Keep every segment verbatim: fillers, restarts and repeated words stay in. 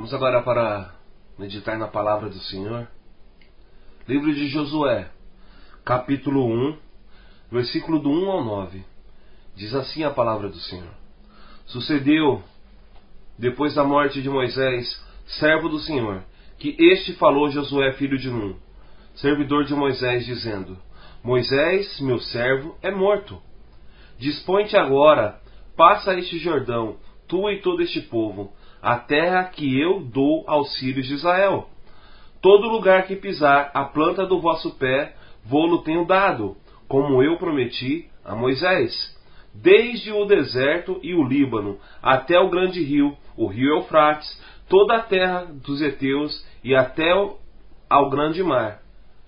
Vamos agora para meditar na palavra do Senhor. Livro de Josué, capítulo um, versículo do um ao nove. Diz assim a palavra do Senhor. Sucedeu, depois da morte de Moisés, servo do Senhor, que este falou Josué, filho de Nun, servidor de Moisés, dizendo: Moisés, meu servo, é morto. Dispõe-te agora, passa este Jordão, tu e todo este povo, a terra que eu dou aos filhos de Israel. Todo lugar que pisar a planta do vosso pé, vô-lo tenho dado, como eu prometi a Moisés. Desde o deserto e o Líbano, até o grande rio, o rio Eufrates, toda a terra dos heteus e até ao grande mar.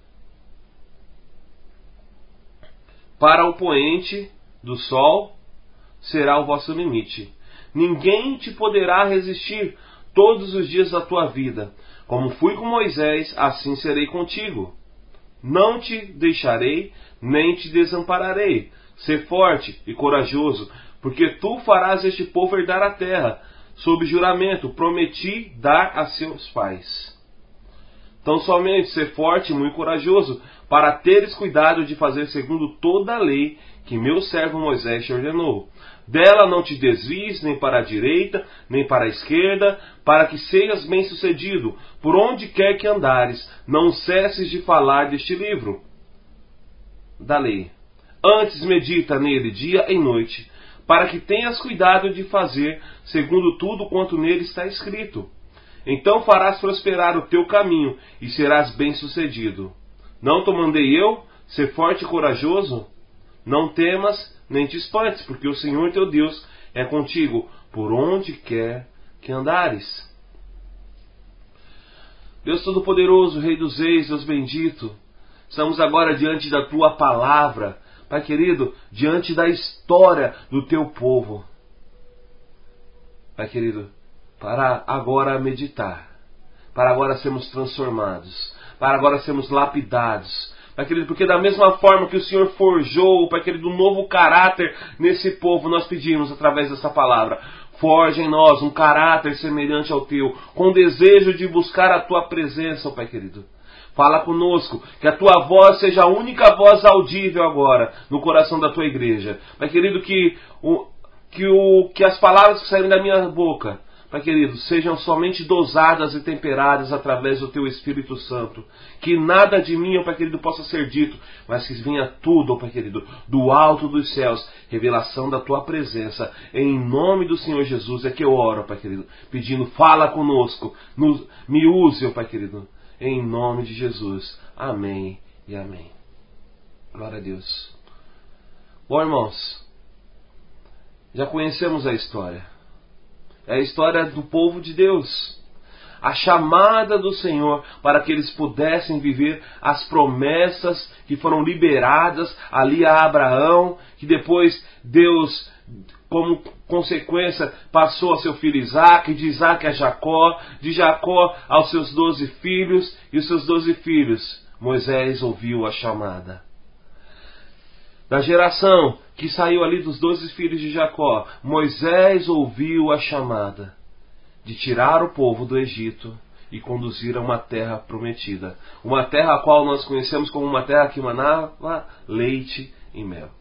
Para o poente do sol será o vosso limite. Ninguém te poderá resistir todos os dias da tua vida. Como fui com Moisés, assim serei contigo. Não te deixarei, nem te desampararei. Sê forte e corajoso, porque tu farás este povo herdar a terra. Sob juramento, prometi dar a seus pais. Tão somente ser forte e muito corajoso, para teres cuidado de fazer segundo toda a lei que meu servo Moisés te ordenou. Dela não te desvies nem para a direita, nem para a esquerda, para que sejas bem-sucedido, por onde quer que andares. Não cesses de falar deste livro da lei. Antes medita nele dia e noite, para que tenhas cuidado de fazer segundo tudo quanto nele está escrito. Então farás prosperar o teu caminho e serás bem-sucedido. Não te mandei eu ser forte e corajoso? Não temas nem te espantes, porque o Senhor teu Deus é contigo por onde quer que andares. Deus Todo-Poderoso, Rei dos Reis, Deus bendito, estamos agora diante da tua palavra, Pai querido, diante da história do teu povo. Pai querido, para agora meditar, para agora sermos transformados, para agora sermos lapidados, Pai querido, porque da mesma forma que o Senhor forjou, Pai querido, um novo caráter nesse povo, nós pedimos através dessa palavra: forja em nós um caráter semelhante ao teu, com desejo de buscar a tua presença, Pai querido. Fala conosco, que a tua voz seja a única voz audível agora no coração da tua igreja. Pai querido, que, o, que, o, que as palavras que saírem da minha boca, Pai querido, sejam somente dosadas e temperadas através do teu Espírito Santo. Que nada de mim, ó Pai querido, possa ser dito, mas que venha tudo, ó Pai querido, do alto dos céus, revelação da tua presença. Em nome do Senhor Jesus é que eu oro, ó Pai querido, pedindo: fala conosco, nos, me use, ó Pai querido. Em nome de Jesus. Amém e amém. Glória a Deus. Bom, irmãos, já conhecemos a história. É a história do povo de Deus. A chamada do Senhor para que eles pudessem viver as promessas que foram liberadas ali a Abraão, que depois Deus, como consequência, passou a seu filho Isaque, de Isaque a Jacó, de Jacó aos seus doze filhos, e os seus doze filhos, Moisés ouviu a chamada. Da geração que saiu ali dos doze filhos de Jacó, Moisés ouviu a chamada de tirar o povo do Egito e conduzir a uma terra prometida. Uma terra a qual nós conhecemos como uma terra que manava leite e mel.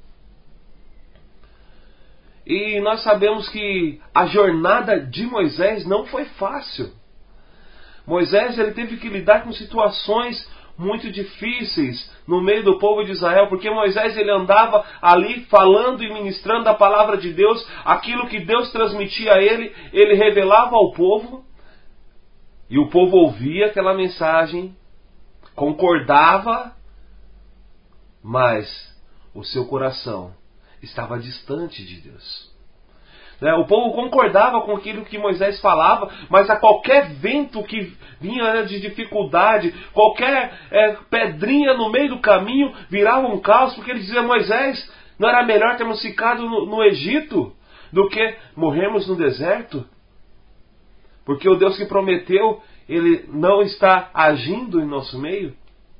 E nós sabemos que a jornada de Moisés não foi fácil. Moisés ele teve que lidar com situações muito difíceis no meio do povo de Israel, porque Moisés ele andava ali falando e ministrando a palavra de Deus, aquilo que Deus transmitia a ele, ele revelava ao povo, e o povo ouvia aquela mensagem, concordava, mas o seu coração estava distante de Deus. O povo concordava com aquilo que Moisés falava, mas a qualquer vento que vinha de dificuldade, qualquer é, pedrinha no meio do caminho, virava um caos, porque eles diziam: Moisés, não era melhor termos ficado no, no Egito do que morrermos no deserto? Porque o Deus que prometeu, ele não está agindo em nosso meio?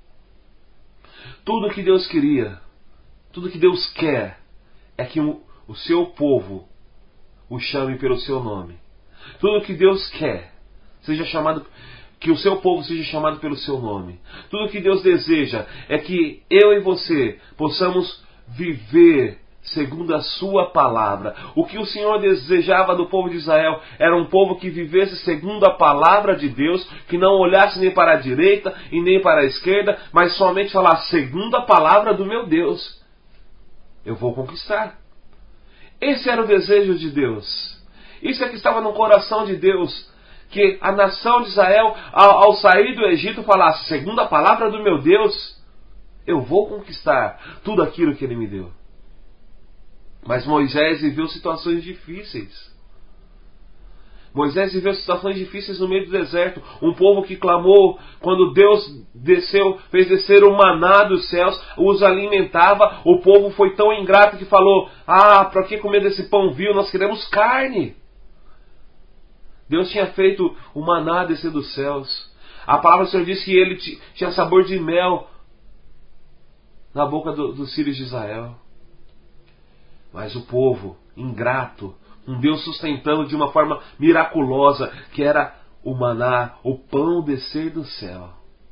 Tudo que Deus queria, tudo que Deus quer, é que o, o seu povo o chame pelo seu nome. Tudo que Deus quer seja chamado, que o seu povo seja chamado pelo seu nome. Tudo que Deus deseja é que eu e você possamos viver segundo a sua palavra. O que o Senhor desejava do povo de Israel era um povo que vivesse segundo a palavra de Deus, que não olhasse nem para a direita e nem para a esquerda, mas somente falasse segundo a palavra do meu Deus. Eu vou conquistar. Esse era o desejo de Deus. Isso é que estava no coração de Deus, que a nação de Israel, ao, ao sair do Egito, falasse segundo a palavra do meu Deus, eu vou conquistar tudo aquilo que Ele me deu. Mas Moisés viveu situações difíceis. Moisés viveu situações difíceis no meio do deserto. Um povo que clamou quando Deus desceu, fez descer o maná dos céus, os alimentava. O povo foi tão ingrato que falou: ah, para que comer desse pão vil? Nós queremos carne. Deus tinha feito o maná descer dos céus. A palavra do Senhor diz que ele tinha sabor de mel na boca do, dos filhos de Israel. Mas o povo ingrato, um Deus sustentando de uma forma miraculosa, que era o maná, o pão descer do céu,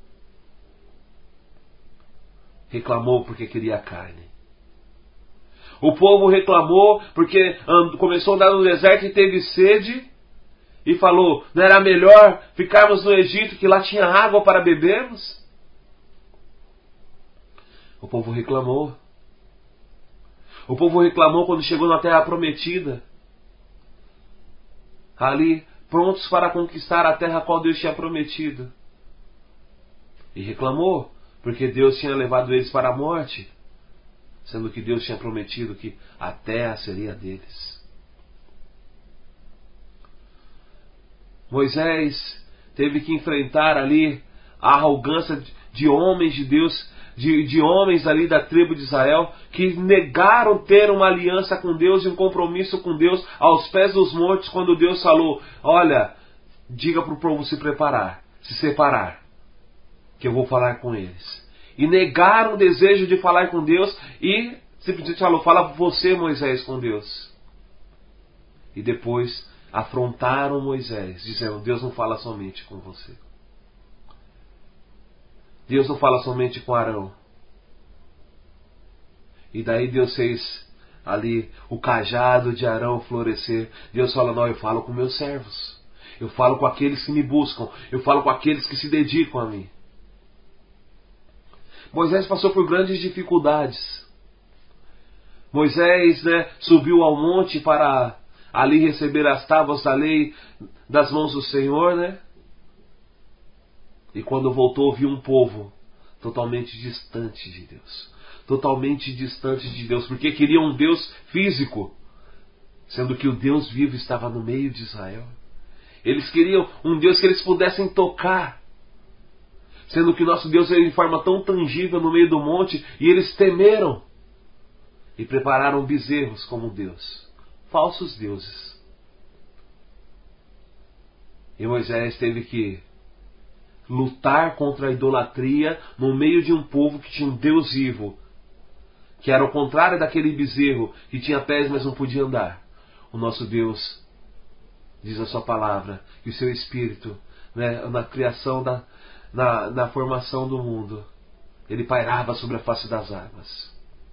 reclamou porque queria carne. O povo reclamou porque começou a andar no deserto e teve sede, e falou: não era melhor ficarmos no Egito, que lá tinha água para bebermos? O povo reclamou. O povo reclamou quando chegou na terra prometida, ali prontos para conquistar a terra a qual Deus tinha prometido. E reclamou porque Deus tinha levado eles para a morte, sendo que Deus tinha prometido que a terra seria deles. Moisés teve que enfrentar ali a arrogância de homens de Deus, De, de homens ali da tribo de Israel, que negaram ter uma aliança com Deus e um compromisso com Deus aos pés dos montes, quando Deus falou: olha, diga para o povo se preparar, se separar, que eu vou falar com eles. E negaram o desejo de falar com Deus e simplesmente falou: fala você, Moisés, com Deus. E depois afrontaram Moisés, dizendo: Deus não fala somente com você. Deus não fala somente com Arão. E daí Deus fez ali o cajado de Arão florescer. Deus fala: não, eu falo com meus servos. Eu falo com aqueles que me buscam. Eu falo com aqueles que se dedicam a mim. Moisés passou por grandes dificuldades. Moisés, né, subiu ao monte para ali receber as tábuas da lei das mãos do Senhor, né? E quando voltou, viu um povo totalmente distante de Deus. Totalmente distante de Deus. Porque queria um Deus físico, sendo que o Deus vivo estava no meio de Israel. Eles queriam um Deus que eles pudessem tocar, sendo que nosso Deus veio de forma tão tangível no meio do monte. E eles temeram e prepararam bezerros como Deus. Falsos deuses. E Moisés teve que lutar contra a idolatria no meio de um povo que tinha um Deus vivo, que era o contrário daquele bezerro que tinha pés, mas não podia andar. O nosso Deus, diz a sua palavra, que o seu Espírito, né, na criação, da, na, na formação do mundo, ele pairava sobre a face das águas.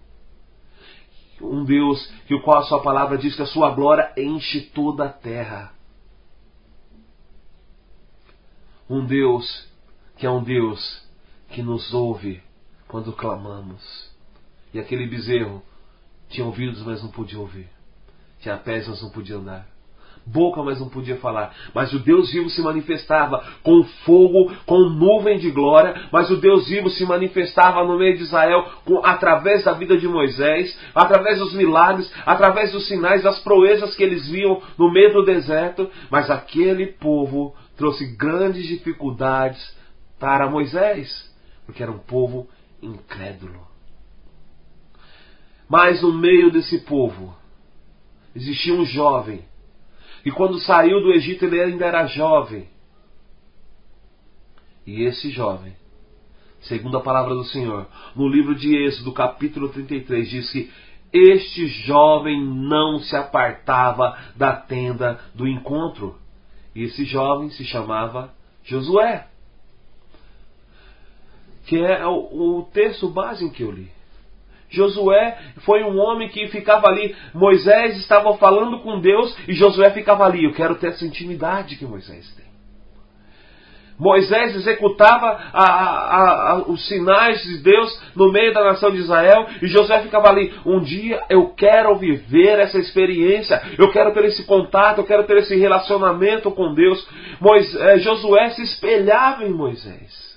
Um Deus que o qual a sua palavra diz que a sua glória enche toda a terra. Um Deus que é um Deus que nos ouve quando clamamos. E aquele bezerro tinha ouvidos, mas não podia ouvir. Tinha pés, mas não podia andar. Boca, mas não podia falar. Mas o Deus vivo se manifestava com fogo, com nuvem de glória. Mas o Deus vivo se manifestava no meio de Israel com, através da vida de Moisés, através dos milagres, através dos sinais, das proezas que eles viam no meio do deserto. Mas aquele povo trouxe grandes dificuldades para Moisés, porque era um povo incrédulo. Mas no meio desse povo existia um jovem, e quando saiu do Egito ele ainda era jovem. E esse jovem, segundo a palavra do Senhor, no livro de Êxodo, capítulo trinta e três, diz que este jovem não se apartava da tenda do encontro. E esse jovem se chamava Josué, que é o, o texto base em que eu li. Josué foi um homem que ficava ali. Moisés estava falando com Deus e Josué ficava ali. Eu quero ter essa intimidade que Moisés tem. Moisés executava a, a, a, os sinais de Deus no meio da nação de Israel e Josué ficava ali. Um dia eu quero viver essa experiência, eu quero ter esse contato, eu quero ter esse relacionamento com Deus. Moisés, Josué se espelhava em Moisés.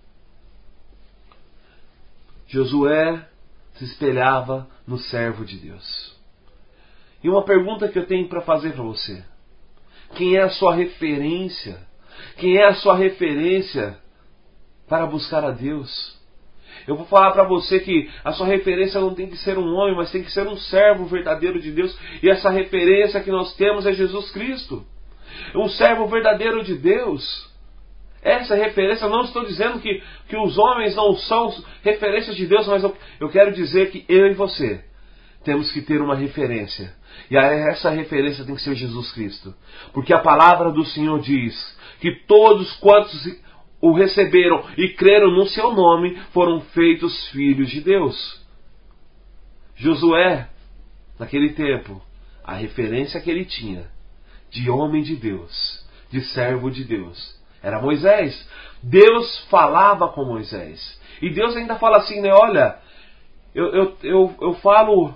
Josué se espelhava no servo de Deus. E uma pergunta que eu tenho para fazer para você: quem é a sua referência? Quem é a sua referência para buscar a Deus? Eu vou falar para você que a sua referência não tem que ser um homem, mas tem que ser um servo verdadeiro de Deus. E essa referência que nós temos é Jesus Cristo, um servo verdadeiro de Deus. Essa referência, eu não estou dizendo que, que os homens não são referências de Deus, mas eu, eu quero dizer que eu e você temos que ter uma referência. E essa referência tem que ser Jesus Cristo. Porque a palavra do Senhor diz que todos quantos o receberam e creram no seu nome foram feitos filhos de Deus. Josué, naquele tempo, a referência que ele tinha de homem de Deus, de servo de Deus, era Moisés. Deus falava com Moisés. E Deus ainda fala assim, né? Olha, eu, eu, eu, eu falo...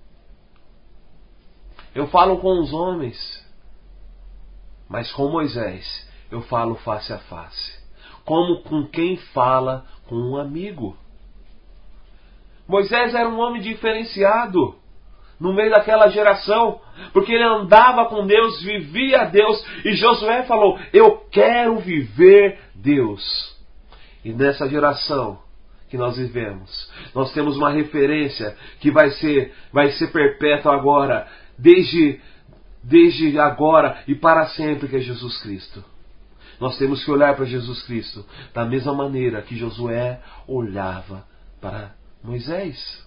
Eu falo com os homens, mas com Moisés eu falo face a face. Como com quem fala com um amigo. Moisés era um homem diferenciado no meio daquela geração, porque ele andava com Deus, vivia Deus, e Josué falou, eu quero viver Deus. E nessa geração que nós vivemos, nós temos uma referência que vai ser, vai ser perpétua agora, desde, desde agora e para sempre, que é Jesus Cristo. Nós temos que olhar para Jesus Cristo da mesma maneira que Josué olhava para Moisés.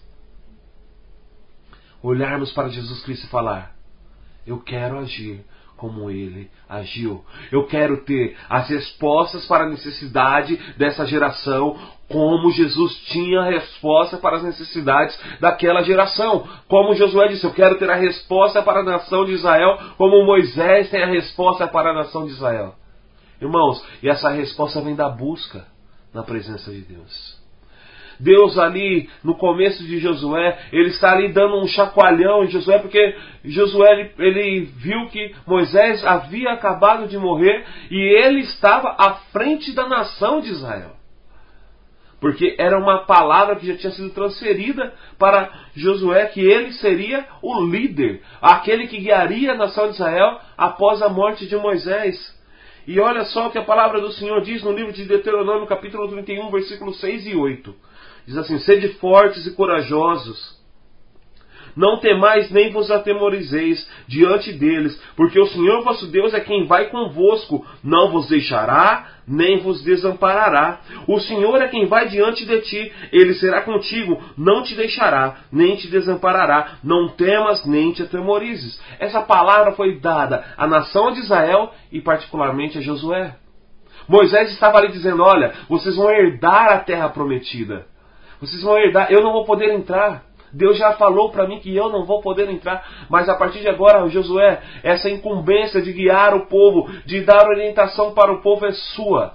Olharmos para Jesus Cristo e falar, eu quero agir como Ele agiu. Eu quero ter as respostas para a necessidade dessa geração, como Jesus tinha a resposta para as necessidades daquela geração. Como Josué disse, eu quero ter a resposta para a nação de Israel, como Moisés tem a resposta para a nação de Israel. Irmãos, e essa resposta vem da busca na presença de Deus. Deus ali, no começo de Josué, ele está ali dando um chacoalhão em Josué, porque Josué ele, ele viu que Moisés havia acabado de morrer e ele estava à frente da nação de Israel. Porque era uma palavra que já tinha sido transferida para Josué, que ele seria o líder, aquele que guiaria a nação de Israel após a morte de Moisés. E olha só o que a palavra do Senhor diz no livro de Deuteronômio, capítulo trinta e um, versículos seis e oito. Diz assim, sede fortes e corajosos, não temais nem vos atemorizeis diante deles, porque o Senhor vosso Deus é quem vai convosco, não vos deixará, nem vos desamparará. O Senhor é quem vai diante de ti, Ele será contigo, não te deixará, nem te desamparará. Não temas, nem te atemorizes. Essa palavra foi dada à nação de Israel e particularmente a Josué. Moisés estava ali dizendo, olha, vocês vão herdar a terra prometida. Vocês vão herdar, eu não vou poder entrar. Deus já falou para mim que eu não vou poder entrar. Mas a partir de agora, Josué, essa incumbência de guiar o povo, de dar orientação para o povo é sua.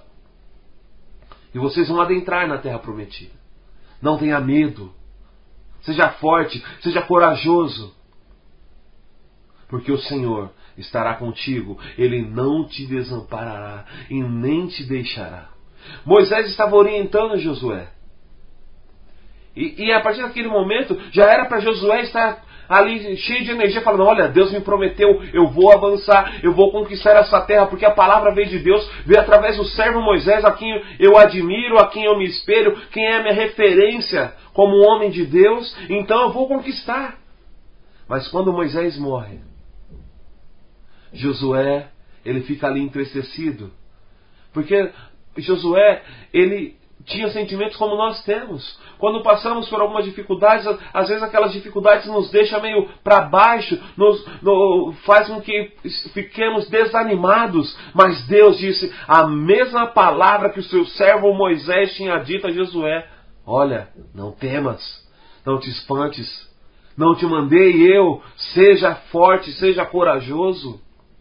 E vocês vão adentrar na terra prometida. Não tenha medo. Seja forte, seja corajoso. Porque o Senhor estará contigo. Ele não te desamparará e nem te deixará. Moisés estava orientando Josué. E, e a partir daquele momento, já era para Josué estar ali cheio de energia, falando, olha, Deus me prometeu, eu vou avançar, eu vou conquistar essa terra, porque a palavra veio de Deus, veio através do servo Moisés, a quem eu admiro, a quem eu me espelho, quem é a minha referência como homem de Deus, então eu vou conquistar. Mas quando Moisés morre, Josué, ele fica ali entristecido, porque Josué, ele tinha sentimentos como nós temos. Quando passamos por algumas dificuldades, às vezes aquelas dificuldades nos deixam meio para baixo, nos, no, faz com que fiquemos desanimados. Mas Deus disse a mesma palavra que o seu servo Moisés tinha dito a Josué: olha, não temas, não te espantes, não te mandei eu, seja forte, seja corajoso.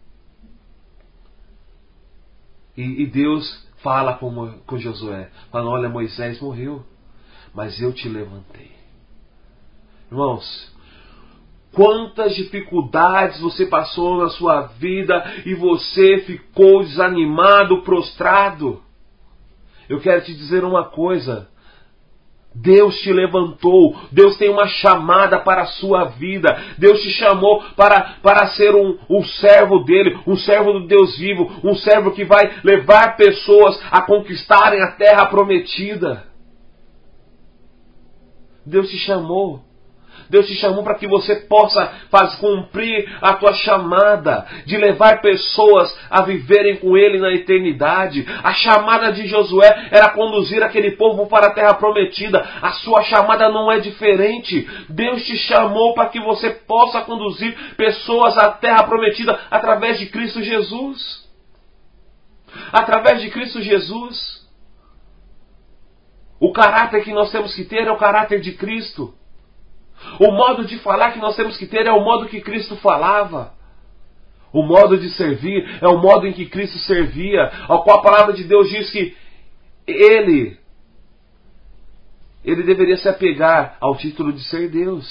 E, e Deus fala com, com Josué, falando: olha, Moisés morreu, mas eu te levantei. Irmãos, quantas dificuldades você passou na sua vida e você ficou desanimado, prostrado. Eu quero te dizer uma coisa: Deus te levantou, Deus tem uma chamada para a sua vida, Deus te chamou para, para ser um, um servo dele, um servo do Deus vivo, um servo que vai levar pessoas a conquistarem a terra prometida. Deus te chamou. Deus te chamou para que você possa faz, cumprir a tua chamada de levar pessoas a viverem com Ele na eternidade. A chamada de Josué era conduzir aquele povo para a terra prometida. A sua chamada não é diferente. Deus te chamou para que você possa conduzir pessoas à terra prometida através de Cristo Jesus. Através de Cristo Jesus. O caráter que nós temos que ter é o caráter de Cristo. O modo de falar que nós temos que ter é o modo que Cristo falava. O modo de servir é o modo em que Cristo servia, ao qual a palavra de Deus diz que Ele, Ele deveria se apegar ao título de ser Deus.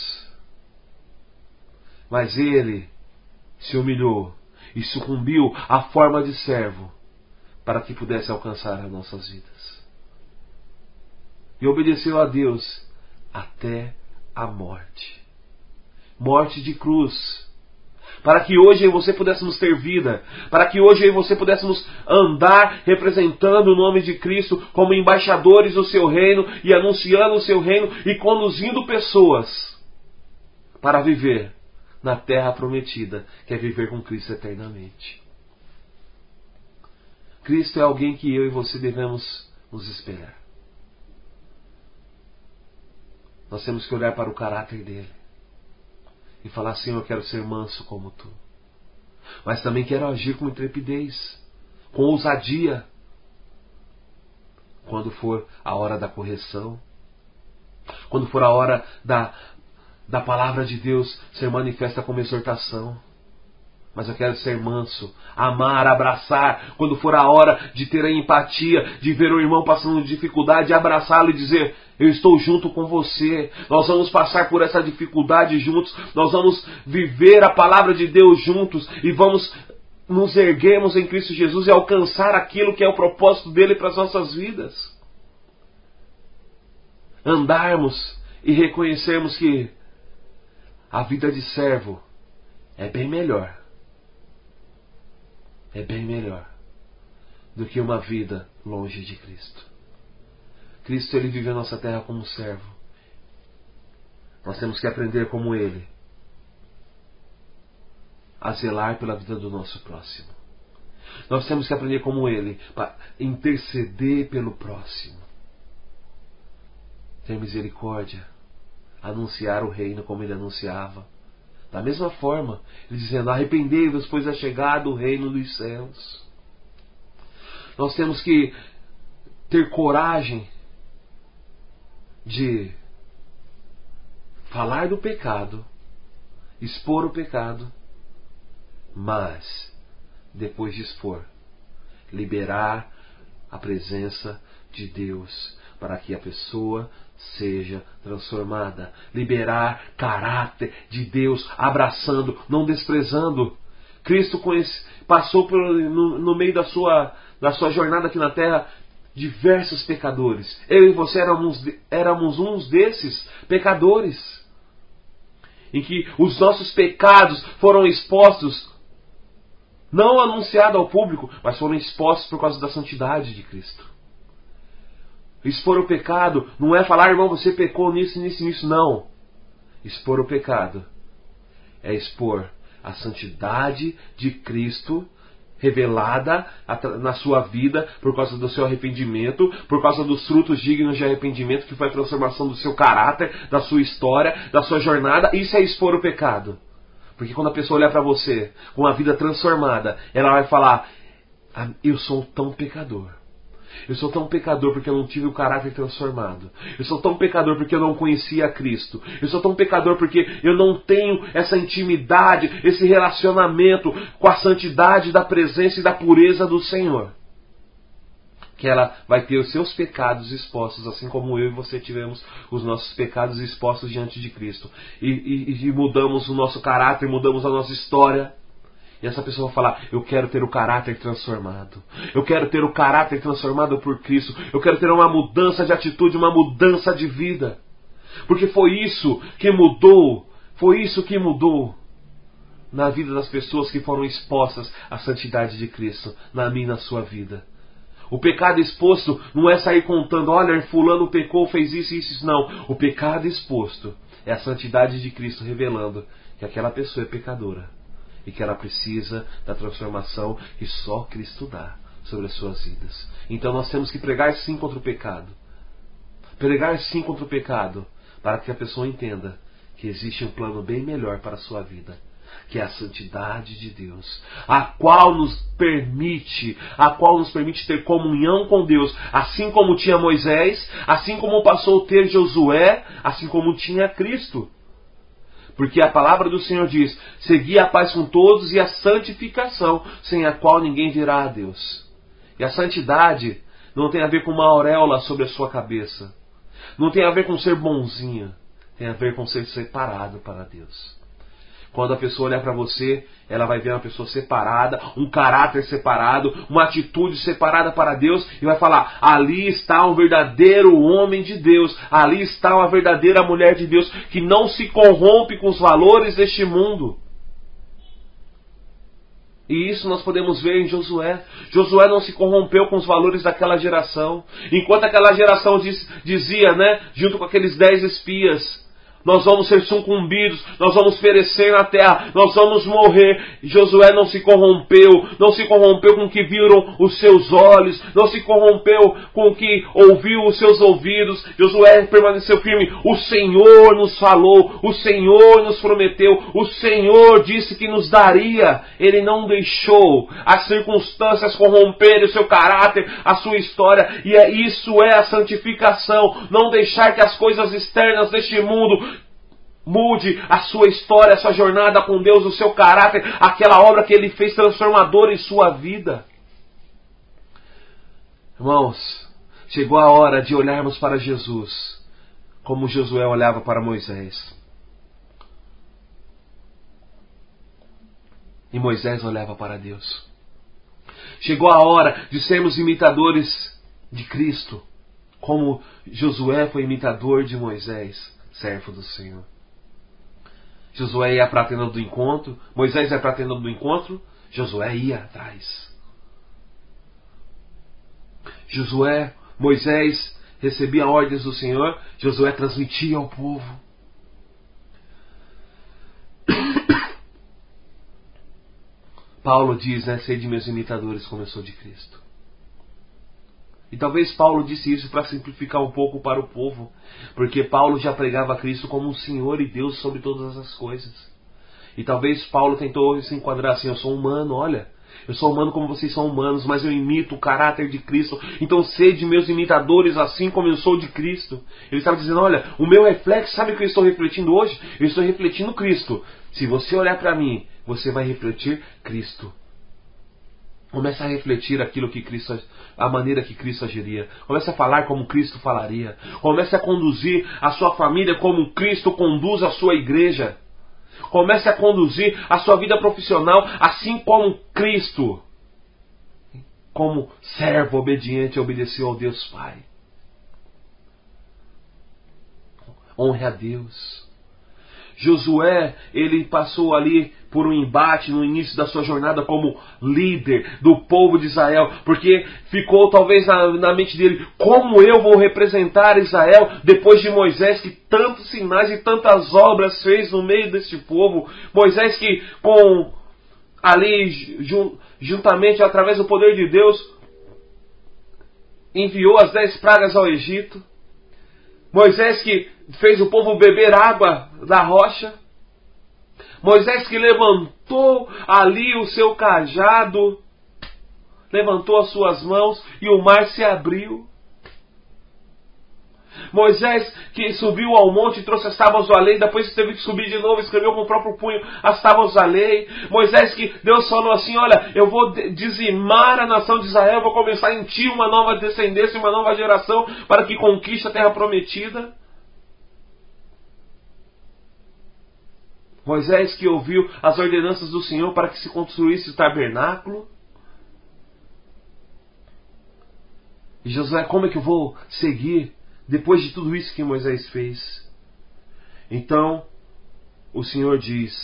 Mas Ele se humilhou e sucumbiu à forma de servo para que pudesse alcançar as nossas vidas. E obedeceu a Deus até a morte. Morte de cruz. Para que hoje eu e você pudéssemos ter vida. Para que hoje eu e você pudéssemos andar representando o nome de Cristo como embaixadores do seu reino e anunciando o seu reino e conduzindo pessoas para viver na terra prometida, que é viver com Cristo eternamente. Cristo é alguém que eu e você devemos nos espelhar. Nós temos que olhar para o caráter dele e falar: Senhor, eu quero ser manso como tu, mas também quero agir com intrepidez, com ousadia, quando for a hora da correção, quando for a hora da, da palavra de Deus ser manifesta como exortação. Mas eu quero ser manso, amar, abraçar, quando for a hora de ter a empatia, de ver o irmão passando dificuldade, abraçá-lo e dizer: eu estou junto com você, nós vamos passar por essa dificuldade juntos, nós vamos viver a palavra de Deus juntos e vamos nos erguermos em Cristo Jesus e alcançar aquilo que é o propósito dele para as nossas vidas. Andarmos e reconhecermos que a vida de servo é bem melhor. É bem melhor do que uma vida longe de Cristo. Cristo, Ele vive a nossa terra como servo. Nós temos que aprender como Ele a zelar pela vida do nosso próximo. Nós temos que aprender como Ele para interceder pelo próximo. Ter misericórdia. Anunciar o reino como Ele anunciava. Da mesma forma, ele dizendo: arrependei-vos, pois é chegado o reino dos céus. Nós temos que ter coragem de falar do pecado, expor o pecado, mas, depois de expor, liberar a presença de Deus para que a pessoa seja transformada. Liberar caráter de Deus, abraçando, não desprezando. Cristo conhece, passou por, no, no meio da sua, da sua jornada aqui na terra diversos pecadores. Eu e você éramos, éramos uns desses pecadores, em que os nossos pecados foram expostos, não anunciados ao público, mas foram expostos por causa da santidade de Cristo. Expor o pecado não é falar: irmão, você pecou nisso, nisso, nisso. Não. Expor o pecado é expor a santidade de Cristo revelada na sua vida por causa do seu arrependimento, por causa dos frutos dignos de arrependimento, que foi a transformação do seu caráter, da sua história, da sua jornada. Isso é expor o pecado. Porque quando a pessoa olhar para você com uma vida transformada, ela vai falar: ah, eu sou tão pecador. Eu sou tão pecador porque eu não tive o caráter transformado. Eu sou tão pecador porque eu não conhecia Cristo. Eu sou tão pecador porque eu não tenho essa intimidade, esse relacionamento com a santidade da presença e da pureza do Senhor. Que ela vai ter os seus pecados expostos, assim como eu e você tivemos os nossos pecados expostos diante de Cristo. E, e, e mudamos o nosso caráter, mudamos a nossa história. E essa pessoa vai falar: eu quero ter o caráter transformado. Eu quero ter o caráter transformado por Cristo. Eu quero ter uma mudança de atitude, uma mudança de vida. Porque foi isso que mudou. Foi isso que mudou na vida das pessoas que foram expostas à santidade de Cristo. Na minha e na sua vida. O pecado exposto não é sair contando: olha, fulano pecou, fez isso e isso. Não. O pecado exposto é a santidade de Cristo revelando que aquela pessoa é pecadora. E que ela precisa da transformação que só Cristo dá sobre as suas vidas. Então nós temos que pregar sim contra o pecado. Pregar sim contra o pecado. Para que a pessoa entenda que existe um plano bem melhor para a sua vida. Que é a santidade de Deus. A qual nos permite, a qual nos permite ter comunhão com Deus. Assim como tinha Moisés, assim como passou a ter Josué, assim como tinha Cristo. Porque a palavra do Senhor diz: segui a paz com todos e a santificação, sem a qual ninguém virá a Deus. E a santidade não tem a ver com uma auréola sobre a sua cabeça. Não tem a ver com ser bonzinho. Tem a ver com ser separado para Deus. Quando a pessoa olhar para você, ela vai ver uma pessoa separada, um caráter separado, uma atitude separada para Deus, e vai falar: ali está um verdadeiro homem de Deus, ali está uma verdadeira mulher de Deus, que não se corrompe com os valores deste mundo. E isso nós podemos ver em Josué. Josué não se corrompeu com os valores daquela geração. Enquanto aquela geração diz, dizia, né, junto com aqueles dez espias: nós vamos ser sucumbidos, nós vamos perecer na terra, nós vamos morrer. Josué não se corrompeu, não se corrompeu com o que viram os seus olhos, não se corrompeu com o que ouviu os seus ouvidos. Josué permaneceu firme. O Senhor nos falou, o Senhor nos prometeu, o Senhor disse que nos daria. Ele não deixou as circunstâncias corromperem o seu caráter, a sua história. E é, isso é a santificação. Não deixar que as coisas externas deste mundo mude a sua história, a sua jornada com Deus, o seu caráter, aquela obra que Ele fez transformadora em sua vida. Irmãos, chegou a hora de olharmos para Jesus como Josué olhava para Moisés. E Moisés olhava para Deus. Chegou a hora de sermos imitadores de Cristo, como Josué foi imitador de Moisés, servo do Senhor. Josué ia para a tenda do encontro, Moisés ia para a tenda do encontro, Josué ia atrás. Josué, Moisés recebia ordens do Senhor, Josué transmitia ao povo. Paulo diz, né, sede meus imitadores como eu sou de Cristo. E talvez Paulo disse isso para simplificar um pouco para o povo, porque Paulo já pregava Cristo como um Senhor e Deus sobre todas as coisas. E talvez Paulo tentou se enquadrar assim: eu sou humano, olha, eu sou humano como vocês são humanos, mas eu imito o caráter de Cristo, então sede meus imitadores assim como eu sou de Cristo. Ele estava dizendo: olha, o meu reflexo, sabe o que eu estou refletindo hoje? Eu estou refletindo Cristo. Se você olhar para mim, você vai refletir Cristo. Comece a refletir aquilo que Cristo, a maneira que Cristo agiria. Comece a falar como Cristo falaria. Comece a conduzir a sua família como Cristo conduz a sua igreja. Comece a conduzir a sua vida profissional assim como Cristo, como servo obediente, obedeceu ao Deus Pai. Honre a Deus. Josué, ele passou ali por um embate no início da sua jornada como líder do povo de Israel, porque ficou talvez na, na mente dele: como eu vou representar Israel depois de Moisés, que tantos sinais e tantas obras fez no meio deste povo? Moisés que com ali jun, juntamente, através do poder de Deus, enviou as dez pragas ao Egito. Moisés que fez o povo beber água da rocha. Moisés que levantou ali o seu cajado, levantou as suas mãos e o mar se abriu. Moisés que subiu ao monte e trouxe as tábuas da lei, depois teve que subir de novo e escreveu com o próprio punho as tábuas da lei. Moisés que Deus falou assim, olha, eu vou dizimar a nação de Israel, eu vou começar em ti uma nova descendência, uma nova geração para que conquiste a terra prometida. Moisés que ouviu as ordenanças do Senhor para que se construísse o tabernáculo. E Josué, como é que eu vou seguir depois de tudo isso que Moisés fez? Então, o Senhor diz: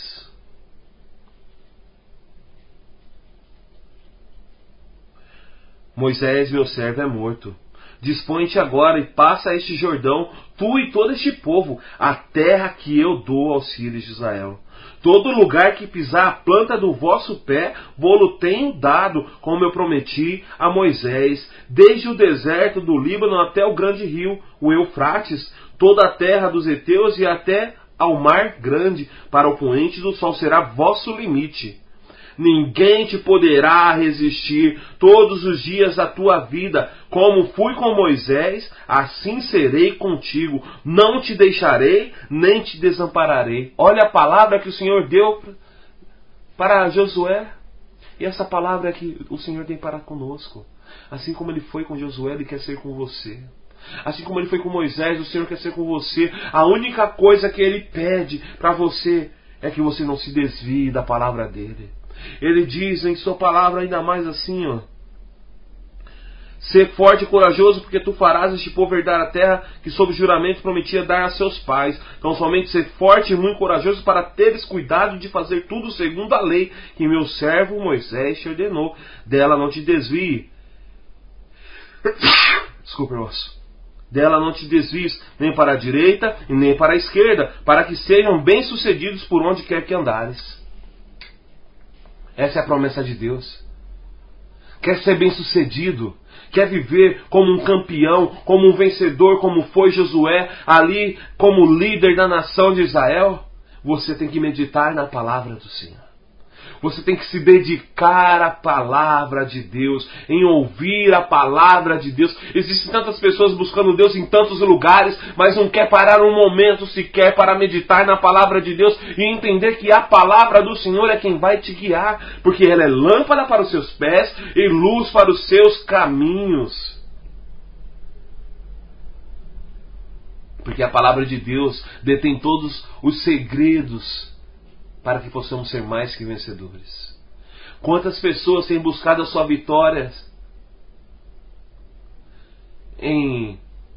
Moisés, meu servo, é morto. Dispõe-te agora e passa este Jordão, tu e todo este povo, a terra que eu dou aos filhos de Israel. Todo lugar que pisar a planta do vosso pé, vou-lo tenho dado, como eu prometi a Moisés, desde o deserto do Líbano até o grande rio, o Eufrates, toda a terra dos heteus e até ao mar grande, para o poente do sol será vosso limite. Ninguém te poderá resistir todos os dias da tua vida. Como fui com Moisés, assim serei contigo. Não te deixarei, nem te desampararei. Olha a palavra que o Senhor deu para Josué. E essa palavra é que o Senhor tem para conosco. Assim como Ele foi com Josué, Ele quer ser com você. Assim como Ele foi com Moisés, o Senhor quer ser com você. A única coisa que Ele pede para você é que você não se desvie da palavra dEle. Ele diz em sua palavra ainda mais assim, ó: ser forte e corajoso, porque tu farás este povo herdar a terra que sob juramento prometia dar a seus pais. Então somente ser forte e muito corajoso para teres cuidado de fazer tudo segundo a lei que meu servo Moisés te ordenou. Dela não te desvie. Desculpa, moço. Dela não te desvies nem para a direita e nem para a esquerda, para que sejam bem-sucedidos por onde quer que andares. Essa é a promessa de Deus. Quer ser bem-sucedido? Quer viver como um campeão, como um vencedor, como foi Josué, ali como líder da nação de Israel? Você tem que meditar na palavra do Senhor. Você tem que se dedicar à palavra de Deus, em ouvir a palavra de Deus. Existem tantas pessoas buscando Deus em tantos lugares, mas não quer parar um momento sequer para meditar na palavra de Deus e entender que a palavra do Senhor é quem vai te guiar, porque ela é lâmpada para os seus pés e luz para os seus caminhos. Porque a palavra de Deus detém todos os segredos para que possamos ser mais que vencedores. Quantas pessoas têm buscado a sua vitória em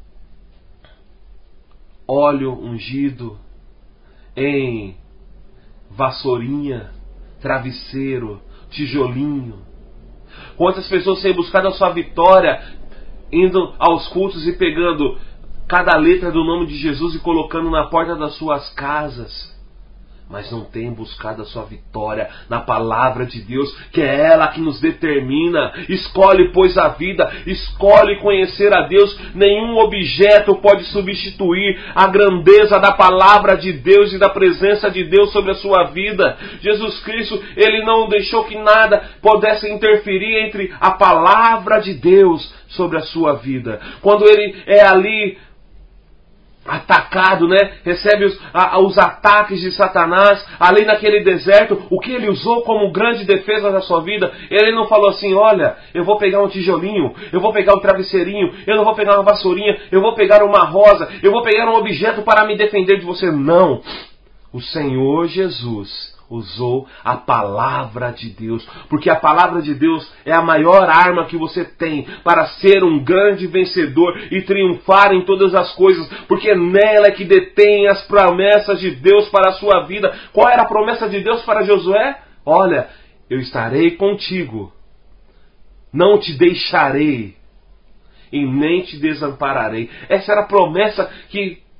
óleo ungido, em vassourinha, travesseiro, tijolinho? Quantas pessoas têm buscado a sua vitória indo aos cultos e pegando cada letra do nome de Jesus e colocando na porta das suas casas, mas não tem buscado a sua vitória na palavra de Deus, que é ela que nos determina. Escolhe, pois, a vida, escolhe conhecer a Deus. Nenhum objeto pode substituir a grandeza da palavra de Deus e da presença de Deus sobre a sua vida. Jesus Cristo, Ele não deixou que nada pudesse interferir entre a palavra de Deus sobre a sua vida. Quando Ele é ali atacado, né? Recebe os, a, os ataques de Satanás ali naquele deserto, o que ele usou como grande defesa da sua vida? Ele não falou assim: olha, eu vou pegar um tijolinho, eu vou pegar um travesseirinho, eu não vou pegar uma vassourinha, eu vou pegar uma rosa, eu vou pegar um objeto para me defender de você. Não. O Senhor Jesus usou a palavra de Deus, porque a palavra de Deus é a maior arma que você tem para ser um grande vencedor e triunfar em todas as coisas, porque nela é que detém as promessas de Deus para a sua vida. Qual era a promessa de Deus para Josué? Olha, eu estarei contigo, não te deixarei e nem te desampararei. Essa era a promessa que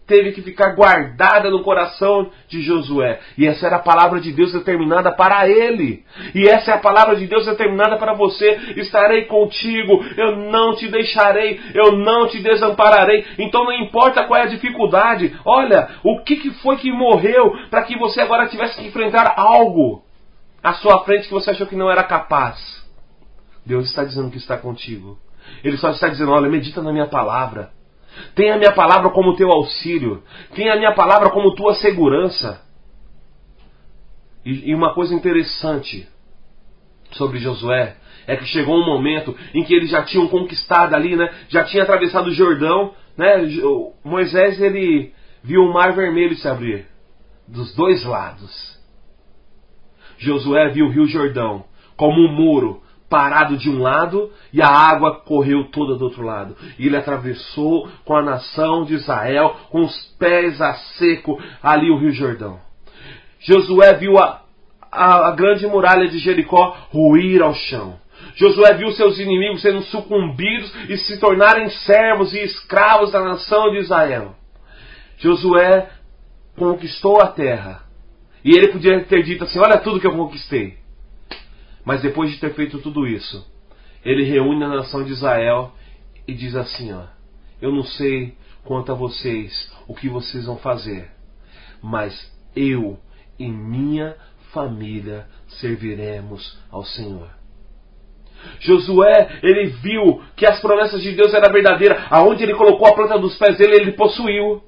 teve que ficar guardada no coração de Josué. E essa era a palavra de Deus determinada para ele. E essa é a palavra de Deus determinada para você. Estarei contigo, eu não te deixarei, eu não te desampararei. Então não importa qual é a dificuldade. Olha, o que, que foi que morreu para que você agora tivesse que enfrentar algo à sua frente que você achou que não era capaz. Deus está dizendo que está contigo. Ele só está dizendo, olha, medita na minha palavra. Tenha a minha palavra como teu auxílio. Tenha a minha palavra como tua segurança. E, e uma coisa interessante sobre Josué é que chegou um momento em que eles já tinham conquistado ali, né? Já tinha atravessado o Jordão, né? Moisés, ele viu o Mar Vermelho se abrir dos dois lados. Josué viu o Rio Jordão como um muro parado de um lado e a água correu toda do outro lado. E ele atravessou com a nação de Israel, com os pés a seco, ali o Rio Jordão. Josué viu a, a, a grande muralha de Jericó ruir ao chão. Josué viu seus inimigos sendo sucumbidos e se tornarem servos e escravos da nação de Israel. Josué conquistou a terra. E ele podia ter dito assim, olha tudo que eu conquistei. Mas depois de ter feito tudo isso, ele reúne a nação de Israel e diz assim, ó, eu não sei quanto a vocês, o que vocês vão fazer, mas eu e minha família serviremos ao Senhor. Josué, ele viu que as promessas de Deus eram verdadeiras. Aonde ele colocou a planta dos pés dele, ele possuiu.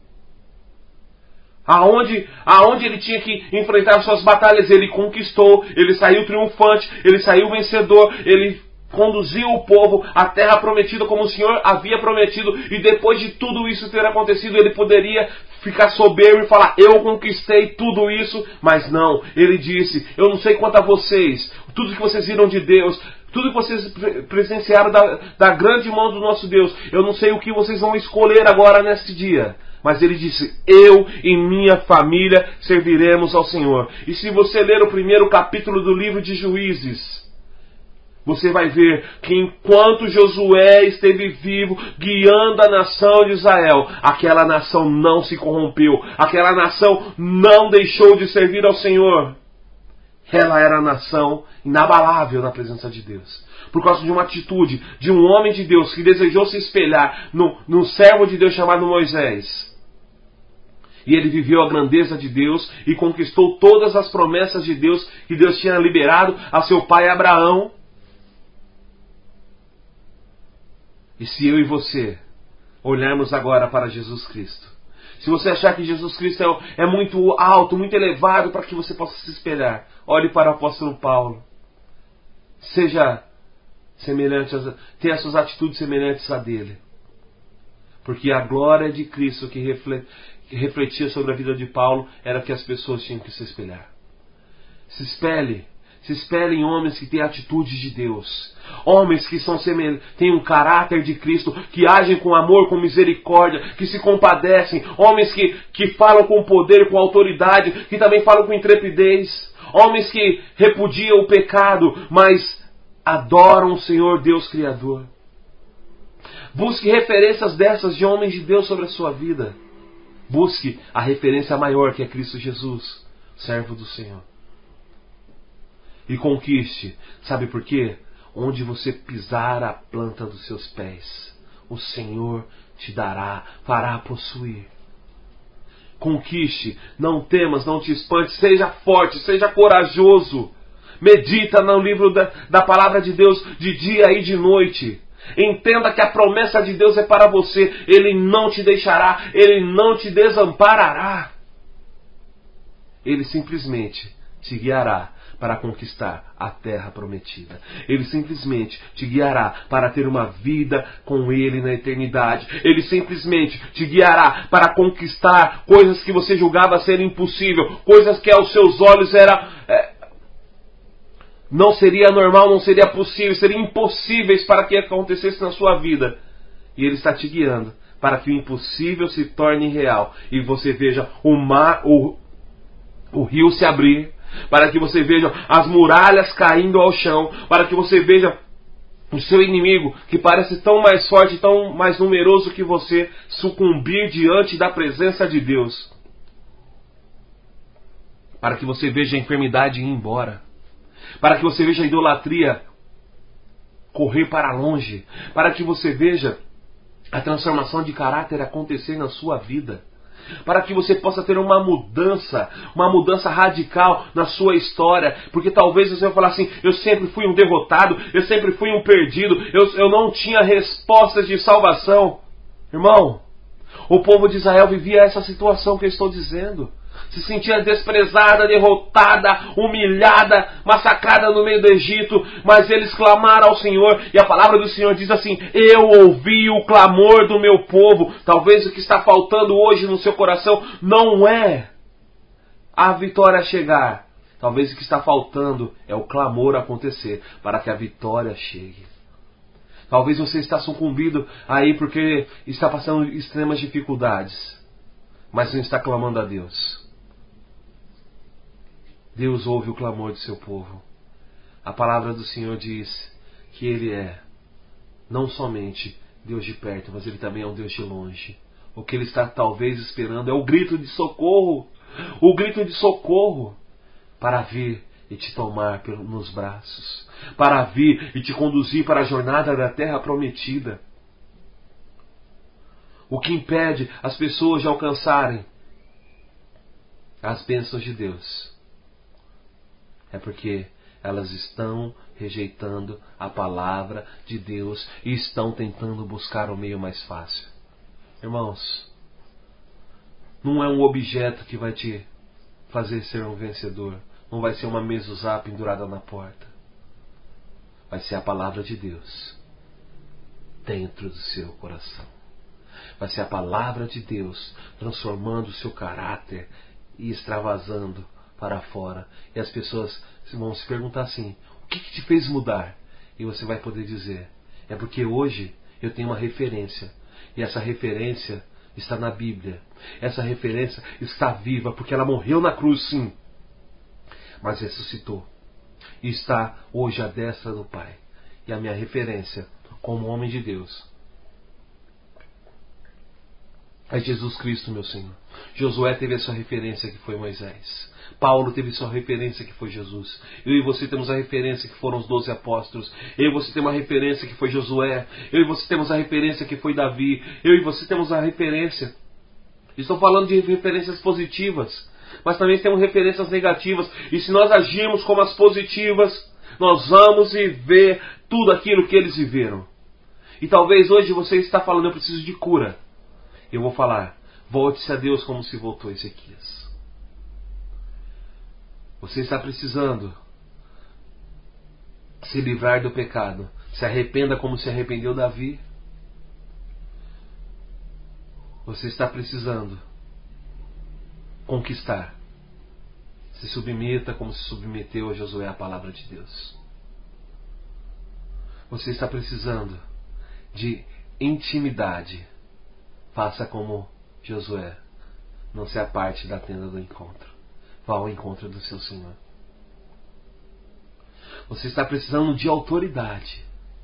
Aonde, aonde ele tinha que enfrentar suas batalhas, ele conquistou, ele saiu triunfante, ele saiu vencedor, ele conduziu o povo à terra prometida como o Senhor havia prometido, e depois de tudo isso ter acontecido, ele poderia ficar soberbo e falar, eu conquistei tudo isso, mas não, ele disse, eu não sei quanto a vocês, tudo que vocês viram de Deus, tudo que vocês presenciaram da, da grande mão do nosso Deus, eu não sei o que vocês vão escolher agora neste dia. Mas ele disse, eu e minha família serviremos ao Senhor. E se você ler o primeiro capítulo do livro de Juízes, você vai ver que enquanto Josué esteve vivo, guiando a nação de Israel, aquela nação não se corrompeu. Aquela nação não deixou de servir ao Senhor. Ela era a nação inabalável na presença de Deus. Por causa de uma atitude de um homem de Deus que desejou se espelhar no, no servo de Deus chamado Moisés. E ele viveu a grandeza de Deus e conquistou todas as promessas de Deus que Deus tinha liberado a seu pai Abraão. E se eu e você olharmos agora para Jesus Cristo, se você achar que Jesus Cristo é, é muito alto, muito elevado para que você possa se espelhar, olhe para o apóstolo Paulo. Seja semelhante, a, tenha as suas atitudes semelhantes a dele. Porque a glória de Cristo que refletia sobre a vida de Paulo era que as pessoas tinham que se espelhar. Se espelhe. Se espelhe em homens que têm atitudes de Deus. Homens que são semel... têm um caráter de Cristo, que agem com amor, com misericórdia, que se compadecem. Homens que, que falam com poder, com autoridade, que também falam com intrepidez. Homens que repudiam o pecado, mas adoram o Senhor Deus Criador. Busque referências dessas de homens de Deus sobre a sua vida. Busque a referência maior, que é Cristo Jesus, servo do Senhor. E conquiste. Sabe por quê? Onde você pisar a planta dos seus pés, o Senhor te dará, fará possuir. Conquiste. Não temas, não te espante. Seja forte, seja corajoso. Medita no livro da, da palavra de Deus de dia e de noite. Entenda que a promessa de Deus é para você. Ele não te deixará. Ele não te desamparará. Ele simplesmente te guiará para conquistar a terra prometida. Ele simplesmente te guiará para ter uma vida com Ele na eternidade. Ele simplesmente te guiará para conquistar coisas que você julgava ser impossível. Coisas que aos seus olhos era... É, não seria normal, não seria possível, seriam impossíveis para que acontecesse na sua vida. E Ele está te guiando para que o impossível se torne real. E você veja o mar, o, o rio se abrir, para que você veja as muralhas caindo ao chão, para que você veja o seu inimigo, que parece tão mais forte, tão mais numeroso que você, sucumbir diante da presença de Deus. Para que você veja a enfermidade ir embora. Para que você veja a idolatria correr para longe. Para que você veja a transformação de caráter acontecer na sua vida. Para que você possa ter uma mudança, uma mudança radical na sua história. Porque talvez você vai falar assim, eu sempre fui um derrotado, eu sempre fui um perdido, eu, eu não tinha respostas de salvação. Irmão, o povo de Israel vivia essa situação que eu estou dizendo. Se sentia desprezada, derrotada, humilhada, massacrada no meio do Egito, mas eles clamaram ao Senhor, e a palavra do Senhor diz assim, eu ouvi o clamor do meu povo. Talvez o que está faltando hoje no seu coração não é a vitória chegar. Talvez o que está faltando é o clamor acontecer para que a vitória chegue. Talvez você está sucumbido aí porque está passando extremas dificuldades, mas não está clamando a Deus. Deus ouve o clamor do seu povo. A palavra do Senhor diz que Ele é não somente Deus de perto, mas Ele também é um Deus de longe. O que Ele está talvez esperando é o grito de socorro. O grito de socorro para vir e te tomar nos braços. Para vir e te conduzir para a jornada da terra prometida. O que impede as pessoas de alcançarem as bênçãos de Deus é porque elas estão rejeitando a palavra de Deus e estão tentando buscar o meio mais fácil. Irmãos, não é um objeto que vai te fazer ser um vencedor. Não vai ser uma mezuzá pendurada na porta. Vai ser a palavra de Deus dentro do seu coração. Vai ser a palavra de Deus transformando o seu caráter e extravasando para fora. E as pessoas vão se perguntar assim, o que, que te fez mudar? E você vai poder dizer, é porque hoje eu tenho uma referência. E essa referência está na Bíblia. Essa referência está viva, porque ela morreu na cruz, sim, mas ressuscitou. E está hoje à destra do Pai. E a minha referência como homem de Deus é Jesus Cristo, meu Senhor. Josué teve a sua referência, que foi Moisés. Paulo teve sua referência, que foi Jesus. Eu e você temos a referência, que foram os doze apóstolos. Eu e você temos a referência, que foi Josué. Eu e você temos a referência, que foi Davi. Eu e você temos a referência. Estou falando de referências positivas, mas também temos referências negativas. E se nós agirmos como as positivas, nós vamos viver tudo aquilo que eles viveram. E talvez hoje você está falando, eu preciso de cura. Eu vou falar, volte-se a Deus como se voltou Ezequias. Você está precisando se livrar do pecado. Se arrependa como se arrependeu Davi. Você está precisando conquistar. Se submeta como se submeteu a Josué à palavra de Deus. Você está precisando de intimidade. Faça como Josué. Não se aparte da tenda do encontro. Vá ao encontro do seu Senhor. Você está precisando de autoridade.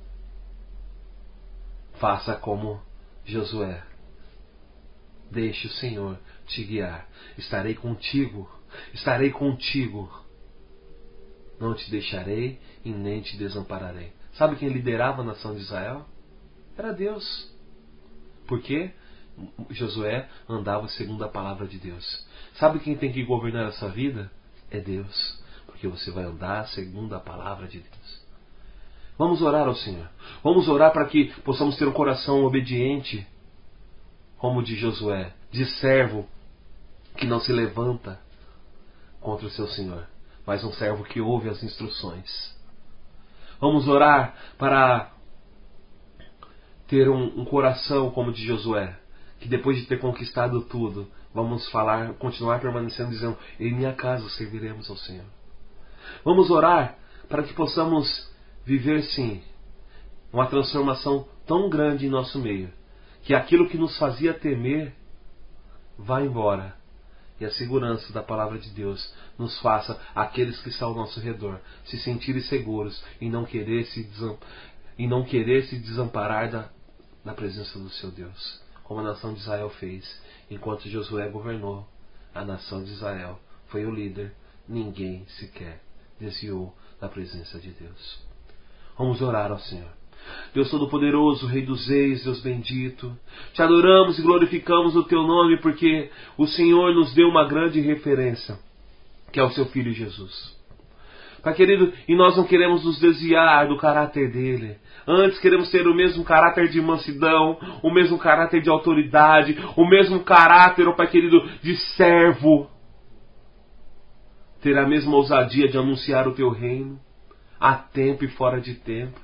Faça como Josué. Deixe o Senhor te guiar. Estarei contigo. Estarei contigo. Não te deixarei e nem te desampararei. Sabe quem liderava a nação de Israel? Era Deus. Por quê? Josué andava segundo a palavra de Deus. Sabe quem tem que governar a sua vida? É Deus. Porque você vai andar segundo a palavra de Deus. Vamos orar ao Senhor. Vamos orar para que possamos ter um coração obediente, como o de Josué, de servo que não se levanta contra o seu Senhor, mas um servo que ouve as instruções. Vamos orar para ter um, um coração como o de Josué, que depois de ter conquistado tudo, vamos falar, continuar permanecendo dizendo, em minha casa serviremos ao Senhor. Vamos orar para que possamos viver sim uma transformação tão grande em nosso meio, que aquilo que nos fazia temer vá embora, e a segurança da palavra de Deus nos faça, aqueles que estão ao nosso redor, se sentirem seguros e não querer se em não querer se desamparar da, da presença do seu Deus, como a nação de Israel fez. Enquanto Josué governou, a nação de Israel foi o líder, ninguém sequer desviou da presença de Deus. Vamos orar ao Senhor. Deus Todo-Poderoso, Rei dos Reis, Deus bendito, te adoramos e glorificamos o teu nome, porque o Senhor nos deu uma grande referência, que é o seu Filho Jesus. Pai querido, e nós não queremos nos desviar do caráter dele. Antes queremos ter o mesmo caráter de mansidão, o mesmo caráter de autoridade, o mesmo caráter, ó Pai querido, de servo. Ter a mesma ousadia de anunciar o teu reino, a tempo e fora de tempo.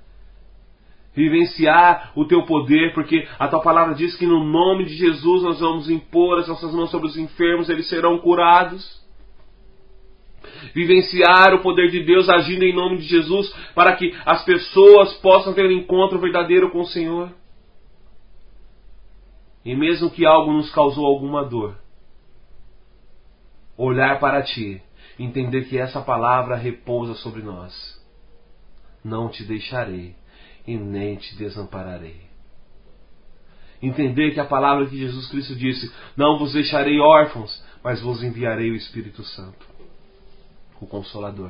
Vivenciar o teu poder, porque a tua palavra diz que no nome de Jesus nós vamos impor as nossas mãos sobre os enfermos, eles serão curados. Vivenciar o poder de Deus agindo em nome de Jesus, para que as pessoas possam ter um encontro verdadeiro com o Senhor. E mesmo que algo nos causou alguma dor, olhar para Ti, entender que essa palavra repousa sobre nós. Não te deixarei e nem te desampararei. Entender que a palavra que Jesus Cristo disse: não vos deixarei órfãos, mas vos enviarei o Espírito Santo, o Consolador.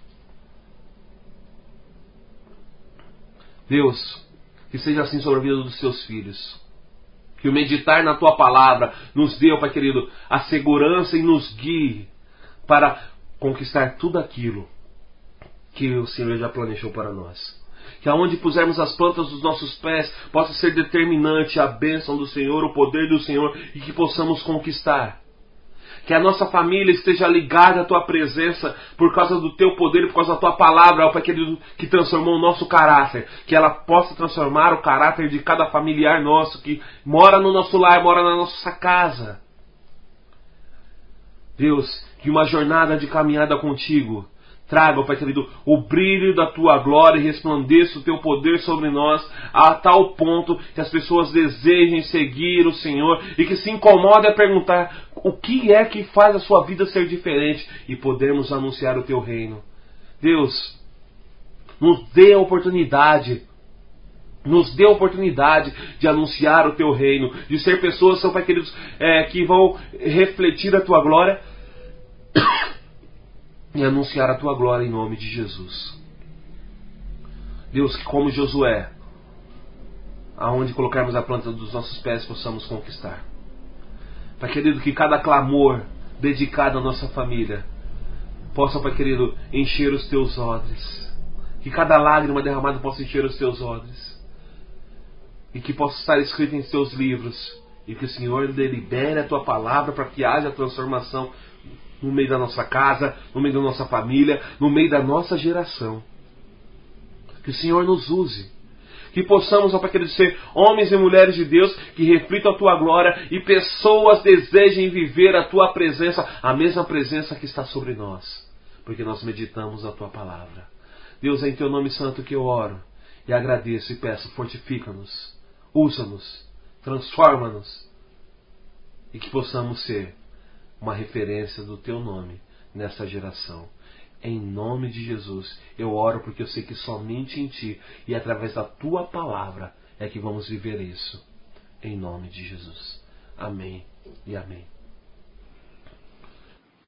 Deus, que seja assim sobre a vida dos teus filhos. Que o meditar na tua palavra nos dê, Pai querido, a segurança e nos guie para conquistar tudo aquilo que o Senhor já planejou para nós. Que aonde pusermos as plantas dos nossos pés possa ser determinante a bênção do Senhor, o poder do Senhor, e que possamos conquistar. Que a nossa família esteja ligada à Tua presença por causa do Teu poder, por causa da Tua palavra, ó Pai querido, que transformou o nosso caráter. Que ela possa transformar o caráter de cada familiar nosso que mora no nosso lar, mora na nossa casa. Deus, que uma jornada de caminhada contigo traga, ó Pai querido, o brilho da Tua glória e resplandeça o Teu poder sobre nós a tal ponto que as pessoas desejem seguir o Senhor e que se incomodem a perguntar o que é que faz a sua vida ser diferente e podermos anunciar o Teu reino. Deus, nos dê a oportunidade, nos dê a oportunidade de anunciar o Teu reino, de ser pessoas, Pai querido, é, que vão refletir a Tua glória e anunciar a Tua glória em nome de Jesus. Deus, que como Josué, aonde colocarmos a planta dos nossos pés, possamos conquistar. Pai querido, que cada clamor dedicado à nossa família possa, Pai querido, encher os Teus odres. Que cada lágrima derramada possa encher os Teus odres. E que possa estar escrito em Teus livros. E que o Senhor delibere a Tua palavra para que haja transformação no meio da nossa casa, no meio da nossa família, no meio da nossa geração. Que o Senhor nos use. Que possamos, ó Pai querido, ser homens e mulheres de Deus que reflitam a Tua glória e pessoas desejem viver a Tua presença, a mesma presença que está sobre nós. Porque nós meditamos a Tua palavra. Deus, é em Teu nome santo que eu oro e agradeço e peço, fortifica-nos, usa-nos, transforma-nos e que possamos ser uma referência do Teu nome nessa geração. Em nome de Jesus, eu oro porque eu sei que somente em Ti e através da Tua palavra é que vamos viver isso. Em nome de Jesus. Amém e amém.